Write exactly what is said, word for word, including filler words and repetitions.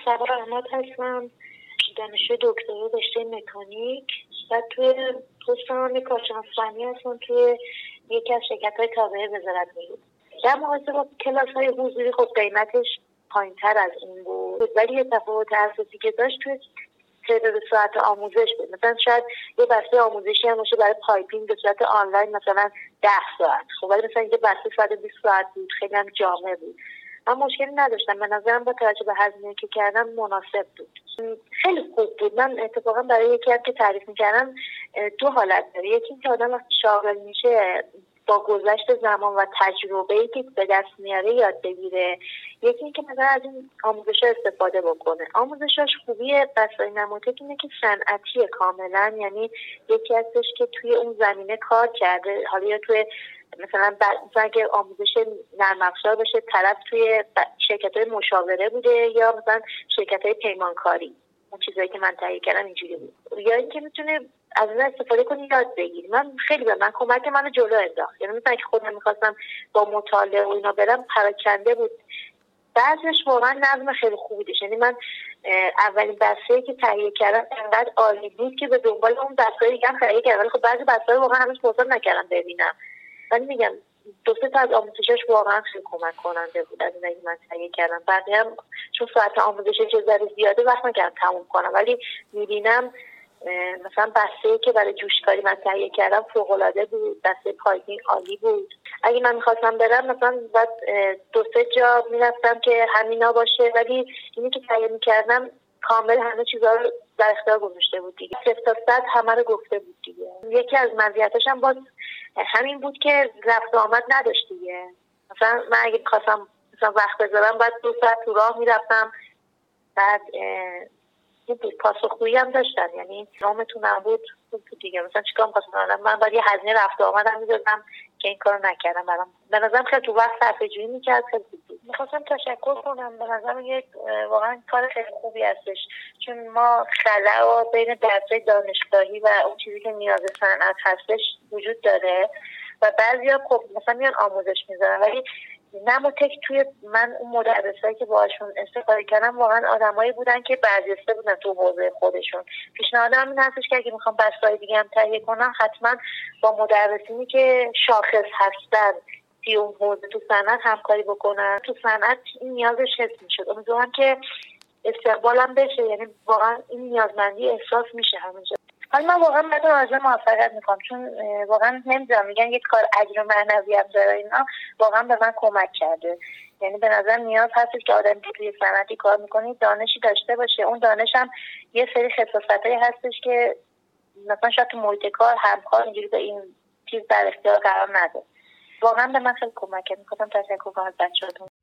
صبا احمد هستم، دانشجو دکترا رشته مکانیک و توی پستان کارشناس فنی هستم توی یکی از شرکت‌های تابع وزارت بود. در مقایسه با کلاس‌های حضوری خب قیمتش پایین‌تر از این بود، ولی یه تفاوت اساسی که داشت توی تعداد ساعت آموزش بود. مثلا شاید یه بسته آموزشی هم باشه برای پایپینگ به صورت آنلاین مثلا ده ساعت، خب ولی مثلا یه بسته صد و بیست ساعت بود، خیلی هم جامع بود. من مشکلی نداشتم، به نظرم با توجه به هزینه‌ای که کردم مناسب بود، خیلی خوب بود. من اتفاقا برای یکی از که تعریف می‌کردم دو حالت داره، یکی این که آدم وقتی شاغل میشه با گذشت زمان و تجربه‌ای که به دست میاره یاد بگیره، یکی این که مثلا از این آموزش‌ها استفاده بکنه. آموزشاش خوبی بسای نموتک اینه که صنعتی کاملا، یعنی یکی ازش که توی اون زمینه کار کرده، حالا یا توی مثلا مثلا که آموزش نرم افزار بشه طرف توی شرکت‌های مشاوره بوده یا مثلا شرکت‌های پیمانکاری، اون چیزایی که من تهیه کردم اینجوری بود، یا اینکه میتونه از اون استفاده کنی یاد بگیری. من خیلی به من کمک منو جلو انداخت، یعنی مثلا که خودم می‌خواستم با مطالعه و اینا برم پراکنده بود. بعضیش واقعا نظم خیلی خوبی داشت، یعنی من اولین بسایی که تهیه کردم انقدر عالی بود که به دنبال اون بسای دیگه هم تهیه کردم، ولی خب بعضی بسای واقعا هنوز فرصت نکردم ببینم. ولی میگم دو سه تا از آموزشش واقعا خیلی کمک کننده بود از اینکه من تهیه کردم. بعد هم چون ساعت آموزش چه ذره زیاده وقت نکردم تموم کنم، ولی میبینم مثلا بسته که برای جوشکاری من تهیه کردم فوق العاده بود، بسته پایپینگ عالی بود. اگه من میخواستم برم مثلا بعد دو سه جا میرفتم که همینا باشه، ولی اینی که تهیه میکردم کامل همه چیزا رو در اختیار گذاشته بود دیگه، صفر تا صد همه رو گفته بود دیگه. یکی از مزیتاش هم باز همین بود که رفت و آمد نداشت دیگه. مثلا من اگه میخواستم مثلا وقت بذارم بعد دو ساعت تو راه میرفتم، بعد این پاسخگویی هم داشتن، یعنی نامتونم بود بود دیگه. مثلا چیکار می‌خواستم من بعد یه هزینه رفت و آمدم می‌دادم که این کارو نکردم. برام به نظرم خیلی تو وقت صرفه‌جویی می‌کرد، خیلی بود. می‌خواستم تشکر کنم، به نظرم یک واقعا کار خیلی خوبی هستش، چون ما خلا بین درس‌های دانشگاهی و اون چیزی که نیاز صنعت هستش وجود داره و بعضیا خب مثلا میان آموزش می‌ذارن، ولی نموتک توی من اون مدرسایی که باهاشون استفاده کردم واقعا آدمایی بودن که برجسته بودن تو حوزه خودشون. پیشنهادم این هستش که اگه میخوام بسای دیگه هم تهیه کنم حتما با مدرسینی که شاخص هستن توی اون حوزه تو صنعت همکاری بکنن. تو صنعت این نیازش حس میشد، امیدوارم که استقبالم بشه، یعنی واقعا این نیازمندی احساس میشه همینجا. حالا من واقعا بهتون آرزوی موفقیت میکنم، چون واقعا نمیدونم میگن یک کار اجر معنوی هم داره، اینا واقعا به من کمک کرده. یعنی به نظر نیاز هستش که آدمی که توی صنعتی کار میکنه دانشی داشته باشه، اون دانش هم یه سری خصوصیتایی هستش که مثلا شاید تو محیط کار همکار اینجوری به این چیز در اختیار قرار نده. واقعا به من خیلی کمک کرد. میخواستم تشکر کنم از بچه‌هاتون.